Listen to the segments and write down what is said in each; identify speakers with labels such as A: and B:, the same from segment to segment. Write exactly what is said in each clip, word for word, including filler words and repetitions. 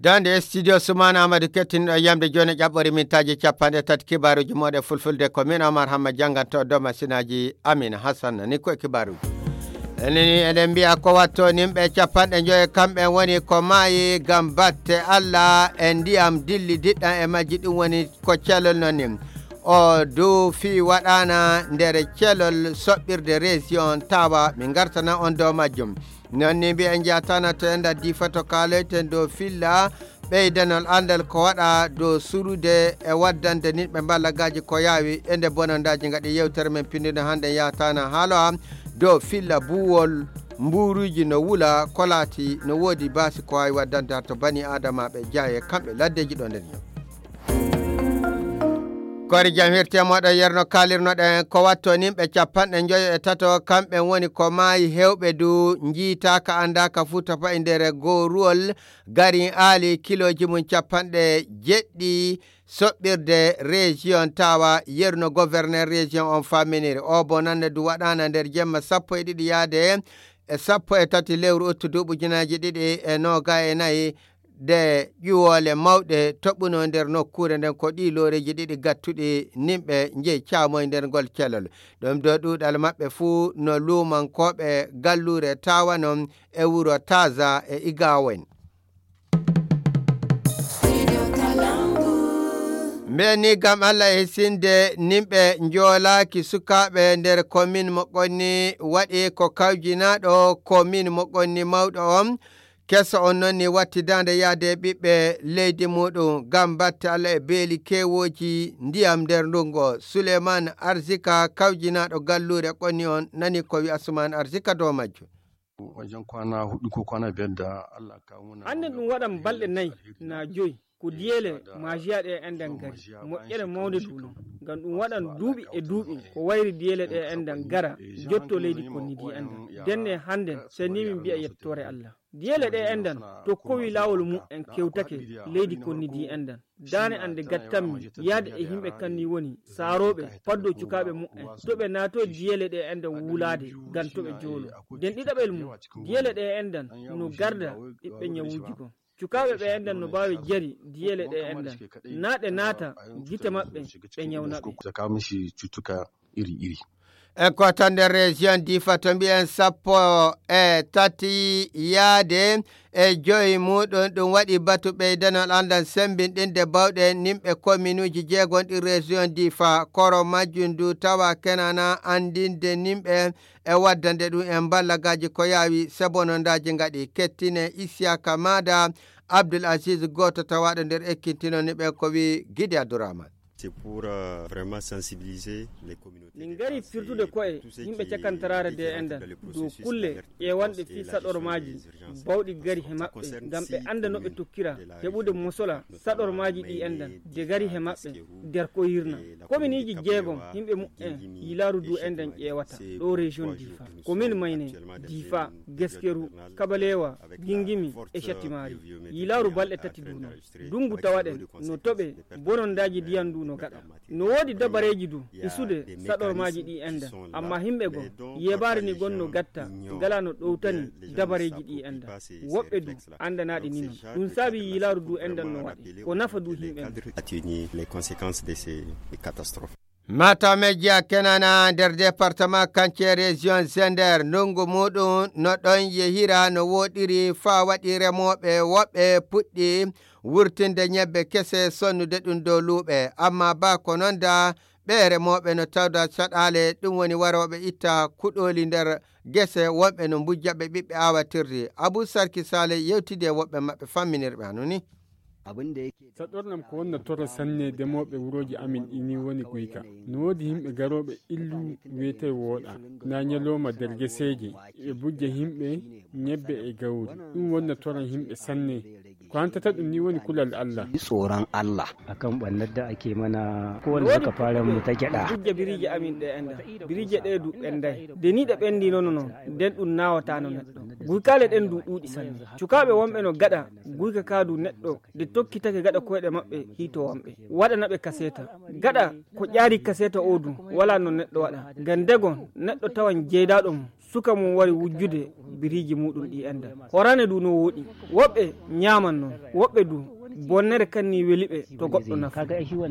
A: dande studio sumana amadou kettin yamde joni jabbori min taji capande tati kibaruji mode fulfulde ko min Amar Hamma janganto do masinaji Amina Hassan ni ko kibaruji eneni eden biya ko watto nimbe capande joye kambe woni ko maayi gam batte alla e ndiyam dilli diddan e majji dum woni ko celol nonim o do fi wadana ndere celol sobbirde région tawa min gartana on do majjum nonni bi en jatana to enda di fato kaleten do filla beydanal andal ko wada do surude e waddande nitbe ballagaji ko yawi ende bonandaji ngadi yewtere men pindino hande yatana haalo do filla buwol mburuji no wula kolati no wodi basi ko ay waddande to bani adama be jaaye kambe laddeji do nden kori jam hirte moɗo yerno kalirno ɗen ko watto nimɓe capanɗe joyo e tato kamɓe woni ko maayi hewɓe du jiita ka anda ka futa fa e nder goruwol gari aali kiloji mum capanɗe jeɗɗi soɓɓirde région tawa yerno gouverneur région on faminiri o bo nande du waɗana nder jemma sappo e ɗiɗi yaade e sappo e tati lewru ottudu ujunaji ɗiɗi e noga e nayyi de ƴuwole mawɗe toɓɓuno nder nokkure nden ko ɗi looreji ɗiɗi gattuɗi nimɓe jeyi caamoye nder ngol celol ɗum do ɗuuɗal maɓɓe fuu no luumankoɓe gallure tawa noon e wuro Taza e Igawen mbeni gam Allah e sinde nimɓe joolaki sukaɓe nder commune mo ɓonni waɗi ko kawjinaɗo commune mo ɓonni mawɗo on kesso on noon ni wattidande yaade ɓiɓɓe leydi muɗum gam batte Allah e beeli kewoji ndiyam nder ndungo Souleymane Arzika kawjinaɗo gallure ɓonni on nani ko wi Asumane Arzika do majjo
B: wajen kwana hudu ko kwana biyar da Allah ka muna
C: hande ɗum waɗan balɗe nayyi na joyi ko diyele majiyaɗe enden gari moƴƴere mawde duno ngam ɗum waɗan duuɓi e duuɓi ko wayri diyele ɗe enden gara jotto leydi konnidi enden denne handen so ni min mbiya yettore Allah diyele ɗe enden to kowi lawol mumen kewtake leydi konnidi enden dane ande gattanmi yaade e himɓe kanni woni saaroɓe paddo cukaɓe mumen toɓe naato diyele ɗe enden wulade ngam toɓe joolo den ɗiɗaɓel mum diyele ɗe enden no garda ɓiɓɓe ñawuji kon cukaɓe ɓe enden no mbawi jari diyele ɗe enden naɗe naata gite maɓɓe ɓe ñawnaɓe
B: iri iri
A: e ko tan nder région Difa to mbiyen sappo e tati yaade e joyi muɗum ɗum waɗi batu ɓeydanol andan sembinɗinde bawɗe nimɓe commune uji jeegonɗi région Difa koro majjum du tawa kenana andinde nimɓe e waddande ɗum en ballagaji ko yawi sebonondaji ngaɗi kettine Isiaka Mada Abdoul Aziz goto tawaɗo nder ekkintino niɓe ko wi Guidi Abdourahmane.
D: C'est pour euh, vraiment sensibiliser les communautés.
C: Min gari firtude koye yimɓe cakantarare de enden dow kulle ƴewanɗe fi saɗormaji bawɗi gari he maɓɓe ngam ɓe anda no ɓe tokkira heɓude mosola saɗormaji ɗi enden de gari he maɓɓe nder ko yirna commune ji jeegom yimɓe mu'en yilaru du enden ƴewata ɗo région Difa commune Mayne Difa Gueskeru Kabalewa Gingimi e Chattimari yilaru balɗe tati duna dungu tawaɗen no toɓe bonondaji diyan du no gaɗa no wodi dabareji du isude saɗormaji ɗi enda amma himɓe go yebare ni gonno gatta gala no ɗowtani dabareji ɗi enda woɓɓe du andanaɗi ni non ɗum saabi yilaru du endan no waɗi ko nafa du himɓe
D: les conséquences de ces catastrophes.
A: Mata Media kenana nder département Kanché région Zender ndungu muɗum no ɗon yehira no woɗiri fa waɗi remoɓe woɓɓe puɗɗi wurtinde ñebbe kese sonnude ɗum dow luuɓe amma ba ko noon da ɓe remoɓe no tawda caɗale ɗum woni waroɓe itta kuɗoli nder gese wonɓe no mbujjaɓe ɓiɓɓe awatirde Abou Sarki Sale yewtide woɓɓe maɓɓe famminirɓe hanuni
E: saɗornam ko wonna toro sanne demoɓe wuroji amin ɗini woni guyka no wodi himɓe garoɓe illu wiyete wooɗa na ñalowma nder geseji ɓe bujja himɓe ñebbe e gawri ɗum wonna toran himɓe sanne ko hantata ɗum ni woni kulal Allah
F: tsoron Allah akan ɓannar da ake mana kowanne muka fara mu ta gyaɗa
C: bujja birije amin ɗe enda birije ɗe du ɓenday de ni ɗe ɓendi noon noon nden ɗum nawata no neɗɗo guykale ɗen du ɗuuɗi sanne cukaɓe wonɓe no gaɗa guyka kaadu neɗɗo de tokkitake gaɗa koyɗe maɓɓe hito wonɓe waɗanaɓe kaseta gaɗa ko ƴaari kaseta o du wala no neɗɗo waɗa ngam degon neɗɗo tawan jeydaɗo mum suka mum wari wujjude biriji muɗum ɗi enda horane du no woɗi woɓɓe ñaman noon woɓɓe du bonnere kanni weliɓe to goɗɗo nafa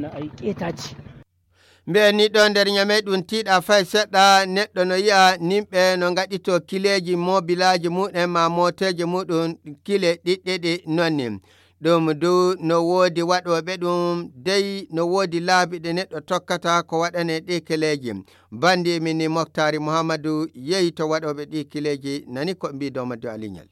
A: mbiyen ni ɗo nder ñame ɗum tiiɗa fay seɗɗa neɗɗo no yi'a nimɓe no gaɗito kileji mobilaji muɗum ma moteje muɗum kile ɗiɗɗiɗi nonni ɗum du no woodi waɗoɓe ɗum dey no woodi laabi ɗe neɗɗo tokkata ko waɗane ɗi kileji bandi min ni Moktari Mouhamadou yehi to waɗoɓe ɗi kileji nani ko mbi Domadou Alignal.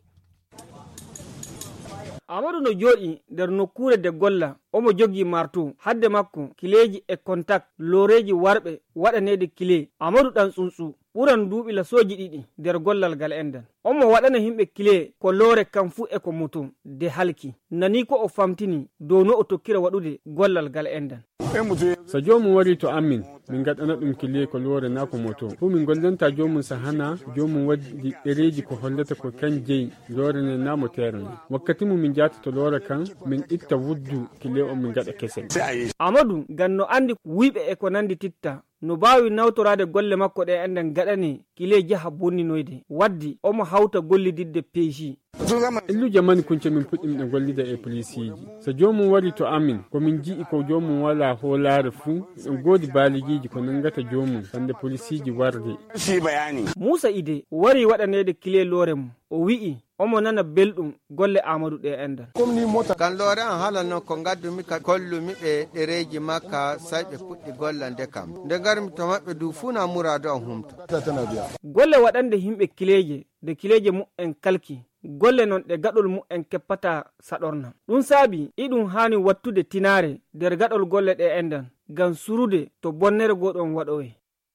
C: Amadou no jooɗi nder nokkure de golla omo joggi martu hadde makko kileji e contact loreji warɓe waɗanede kile Amadou ɗan tsuntsu ɓuran duuɓi la soji ɗiɗi nder gollal gal endan omo waɗana himɓe kile ko loore kam fu e ko muto de halki nani ko o famtini dow no o tokkira waɗude gollal gal endan
E: so jomum wari to amin min gaɗana ɗum kile ko loore na ko moto fu min gollanta jomum sahana jomum waddi ɗereji ko hollata ko kan jeyi loore ne namo terni wakkati mum min jata to loore kan min itta wuddu kile o min gaɗa kesel
C: Amadou ganno andi wuyɓe e ko nandi titta no bawi nawtorade golle makko ɗe enden gaɗani kile jaha bonninoyde waddi omo hawta gollididde peeji
E: illu jamani kunce min puɗɗimɗe gollida e polisiji so jomum wari to amin komin ji'i ko jomum wala hoolare fuu en goodi baaligiji ko nangata jomum hande polisiji warde
C: Moussa Ide wari waɗanede kile loore mum o wi'i omo nana belɗum golle Amadou ɗe endan
A: kan loore an halanno ko gaddumi ka kollumi ɓe ɗereji makka say ɓe puɗɗi gollande kam nde garmi to maɓɓe du funa murado an humta
C: golle waɗande himɓe kileje de kileje mu'en kalki golle non ɗe gaɗol mu'en keppata saɗorna ɗum saabi iɗum hani wattude tinare nder gaɗol golle ɗe endan ngam surude to bonnere goɗon waɗowe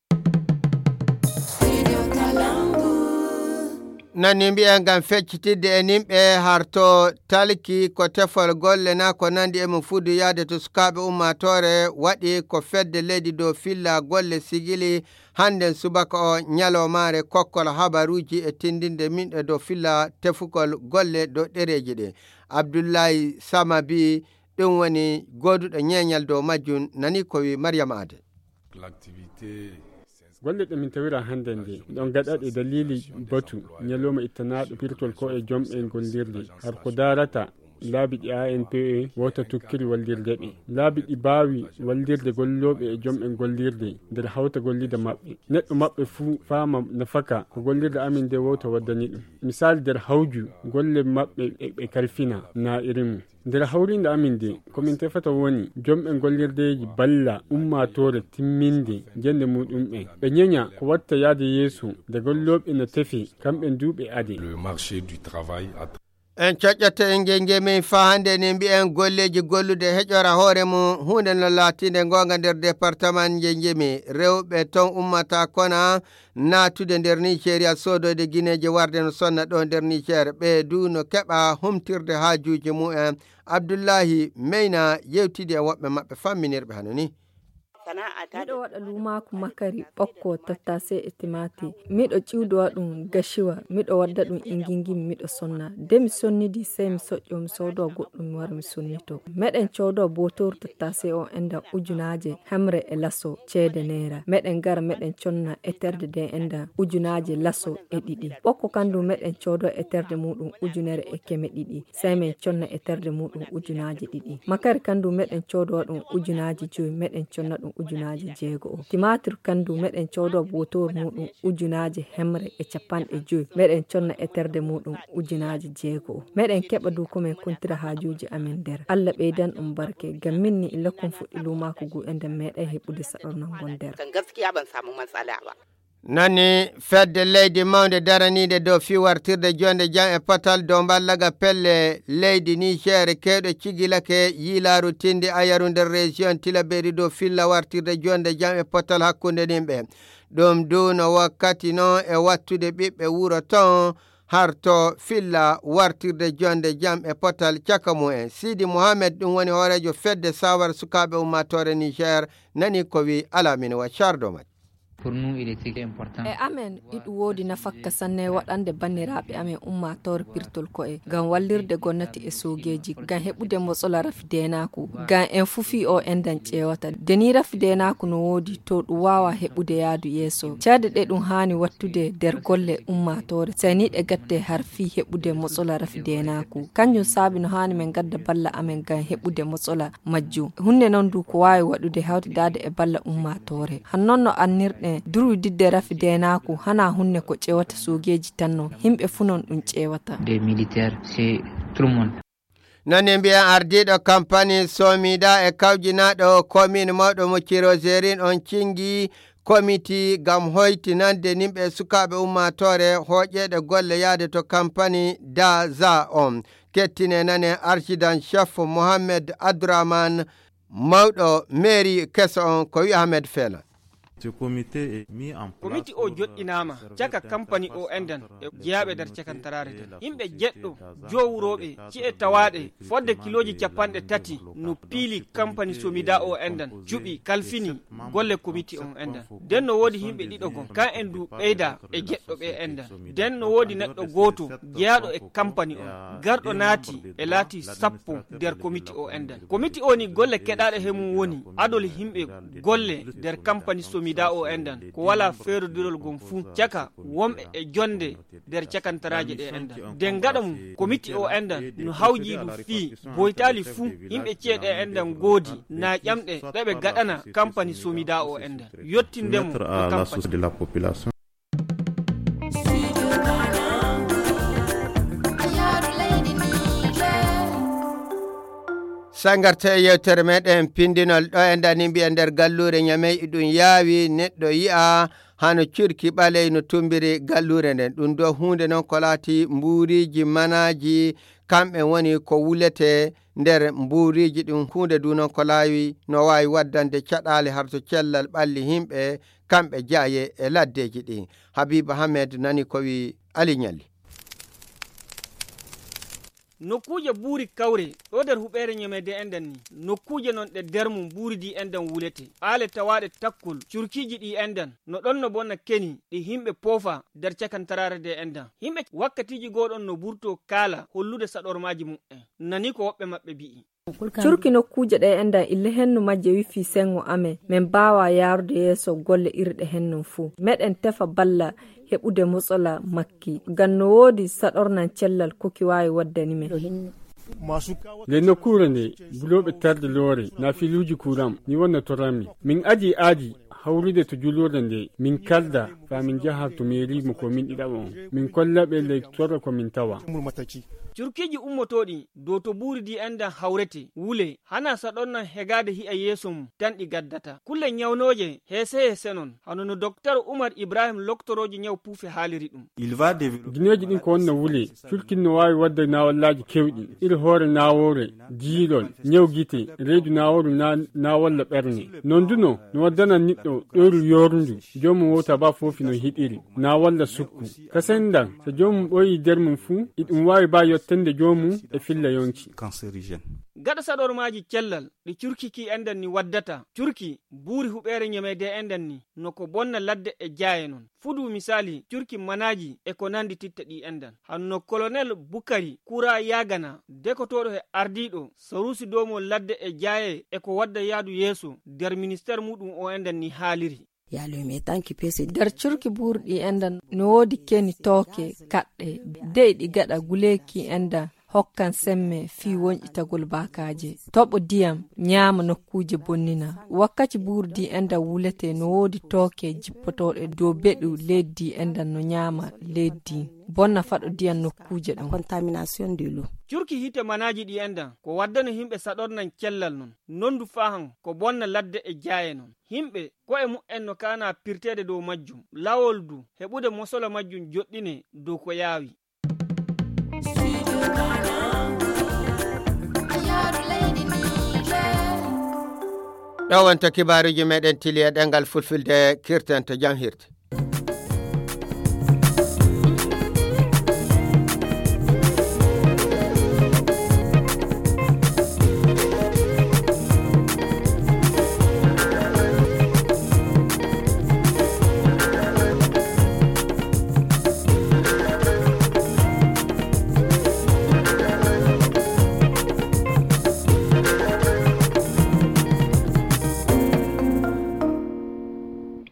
A: nani mbiya ngam feccitidde e nimɓe harto talki ko tefol golle na ko nandi e mum fuudu yaade to sukaɓe ummatore waɗi ko fedde leydi dow filla golle sigili handen subaka o ñalomare kokkol habaruji e tindinde minɗe dow filla tefugol golle dow ɗereji ɗe Abdoullahi Samabi ɗum woni goduɗo ñeñal dow majjum nani ko wi Mariama Ade
E: golle ɗe min tawira hande nde ɗon gaɗaɗe dalili batu ñalowma ittanaɗo pirtol ko e jomɓe gollirde har ko darata laabi ɗi A N P E wota tukkiri wallirde ɓe laabi ɗi baawi wallirde golloɓe e jomɓe gollirde nder hawta gollida maɓɓe neɗɗo maɓɓe fuu faama nafaka ko gollirde amin nde wota waddani ɗum misali nder hawju golle maɓɓe ɓe kalfina na irimu nder hawrinde amin de komin tefata woni jomɓe gollirdeji balla ummatore timminde jende muɗum ɓe ɓe ñeña ko watta yaade yeeso nde golloɓe no tefi kamɓe duuɓe ade
A: en coƴƴata en genge min fa hande ni mbiyen golleji gollude heƴora hoore mum hunde no laatinde gonga nder département je jemi rewɓe ton ummata kona natude nder Nigeria sodode guineje warde no sonna ɗo nder Niger ɓe du no keɓa humtirde hajuji mumen Abdoullahi Meyna yewtidi e woɓɓe maɓɓe famminirɓe hano ni
G: miɗo waɗa lumaku makari ɓokko tattase e timati miɗo ƴiwdowa ɗum gashiwa miɗo wadda ɗum ingingimi miɗo sonna nde mi sonnidi sey mi soƴƴo mi sowdo goɗɗum mi wara mi sonnito meɗen cowdo botoru tattase o enda ujunaje hamre e lasso ceede naira meɗen gara meɗen conna e terde de enda ujunaje lasso e ɗiɗi ɓokko kandu meɗen cowdo e terde muɗum ujunere e keme ɗiɗi sey min conna e terde muɗum ujunaje ɗiɗi makari kandu meɗen cowdo ɗum ujunaje joyi meɗen conna ɗum ujunaje jeego o timatir kandu meɗen cowdo botoru muɗum ujunaje hemre e capanɗe joyi meɗen conna e terde muɗum ujunaje jeego o meɗen keɓa du komin kontira hajuji amin nder Allah ɓeydan ɗum barke gam minni illa kon fuɗɗi lumaku gu e nder meɗen heɓude saɗornan gon nder
H: gaskiya ban samu matsala ba
A: nani fedde leydi mawde daranide dow fi wartirde jonde jam e patal dow ballaga pelle leydi Niger kewɗe cigilake yilaru tindi ayaru nder région Tilaberi dow filla wartirde jonde jam e patal hakkunde nimɓe ɗum duno wakkati noon e wattude ɓiɓɓe wuro ton harto filla wartirde jonde jam e potal caka mu'en Sidi Mohamed ɗum woni horejo fedde sawar sukaɓe ummatore Niger nani ko wi Alamine wa Chardomat
G: e amen iɗu wodi nafakka sanne waɗande banniraɓe amen ummatore pirtol ko'e ngam wallirde gonnati e sogeji ngam heɓude motsola rafidenaku ngam en fufi o endan ƴewata deni rafidenaku no wodi to ɗum wawa heɓude yaadu yeeso caade ɗe ɗum hani wattude nder golle ummatore sani ɗe gatte har fi heɓude motsola rafidenaku kanjum saabi no hani men gadda balla amen ngam heɓude motsola majjum hunde noon du ko wawi waɗude hawtidade e balla ummatore hannon no annirɗe duru didde rafidenaku hana hunne ko ƴewata sogeji tanno himɓe funon ɗum ƴewata
I: des militaires c'est tout le monde.
A: nani mbiyan ardiɗo campagne somida e kawjinaɗo commune mawɗo mo Kirozerin on cingi committee gam hoytinande nimɓe sukaɓe ummatore hoƴeɗe golle yaade to campagne daza on kettine nane archidan chef Mohamed Abdourahmane mawɗo mairie keso on ko wi Ahmed Fela.
C: komiti o joɗɗinama caka campagne o endan e jeyaɓe nder cakantarare den yimɓe jeɗɗo jowuroɓe ci'e tawaɗe fodde kiloji capanɗe tati no piili campagne somida o endan juɓi kalfini golle komiti on endan nden no wodi yimɓe ɗiɗo gon kan en du ɓeyda e jeɗɗo ɓe endan nden no wodi neɗɗo goto jeyaɗo e campagne o garɗo naati e laati sappo nder komiti o endan komiti o ni golle keɗaɗe hemum woni adol yimɓe golle nder campagne somida da o endan ko wala feerodirol gon fu caka womɓe e jonde nder cakantaraje ɗe endan den gaɗa mum komiti o endan no hawji ɗum fii boytali fu yimɓe ceeɗe endan goodi na ƴamɗe ɗeɓe gaɗana campagne somida o endan yottindemo campagne
A: sangarte yewtere meɗen pindinol ɗo e dani mbiya nder gallure ñamey ɗum yaawi neɗɗo yi'a hano curki ɓaley no tumbiri gallure nden ɗum do hunde noon ko laati mbuuriji manaji kamɓe woni ko wulete nder mbuuriji ɗum hunde du noon ko laawi no wawi waddande caɗale har to cellal ɓalli himɓe kamɓe jaaye e laddeji ɗi. Habiba Hamed nani ko wi Ali Ñalli.
C: nokkuje buuri kawre ɗo nder huɓere ñamede endan ni nokkuje non ɗe dermum buuri di endan wulete aale tawaɗe takkol curkiji ɗi endan no ɗon no bonna keni ɗi himɓe poofa nder cakantarare de endan himɓe wakkatiji goɗon no burto kaala hollude saɗormaji mum'en nani ko woɓɓe maɓɓe bi'i
G: curki nokkuje ɗe endan ille hennu majje wifi sengo amen min mbawa yarude yeeso golle irɗe hennum fuu meɗen tefa balla heɓude motsola makki ngam no woodi saɗornan cellal koki wawi waddani men
E: le nokkure nde buloɓe tarde loore na filuji kuram ni wonna torami min aji aadi hawrude to julurde nde min kalda fa min jaha to mairie mo komin ɗiɗaɓa on min kollaɓe ley torra komin tawa
C: curkiji ummotoɗi dow to buuri di endan hawrete wule hana saɗonnan hegade hi'a yeeso mum tan ɗi gaddata kulle ñawnoje heese heese non hano no docteur Oumar Ibrahim loktoroji ñaw puufe haaliri ɗum
E: gineji ɗin ko wonna wule curkin no wawi wadde nawallaji kewɗi iri hoore nawore jiilol ñaw gite reedu naworu na nawalla ɓerne non duno no waddanan niɗɗo ɗoru yorndu jomum wota ba fofi no hiɗiri nawalla sukku kasendan so jomum ɓoyi nder mum fuu iɗum wawi ba yottende jomum e filla yonki
C: gaɗa saɗormaji cellal ɗi curkiki endan ni waddata curki buuri huɓere ñamede endan ni noko bonna ladde e jaaye non fudu misali curki manaji e ko nandi titta ɗi endan hanno colonel Bukari Kura Yagana dekotoɗo e ardiɗo sarusi domo ladde e jaaye e ko wadda yaadu yeeso nder ministére muɗum o endan ni haaliri
G: nder curki buurɗi endan no woodi keni tooke kaɗɗe dey ɗi gaɗa guleki endan hokkan semme fi wonƴitagol bakaje toɓo diyam ñaama nokkuje bonnina wakkati buurdi endan wulete no woodi tooke jippotoɗe dow beɗu leddi endan no ñaama leddi bonna faɗo diyam nokkuje ɗon
J: contamination de l'eau
C: curki hite manaji ɗi endan ko waddano himɓe saɗornan cellal non nondu fahan ko bonna ladde e jaaye non himɓe ko e mu'en no kana pirtede dow majjum lawol du heɓude mosola majjum joɗɗine dow ko yaawi
A: ɗo wonta kibaruji meɗen tili e ɗengal fulfilde kirten to jam hirte.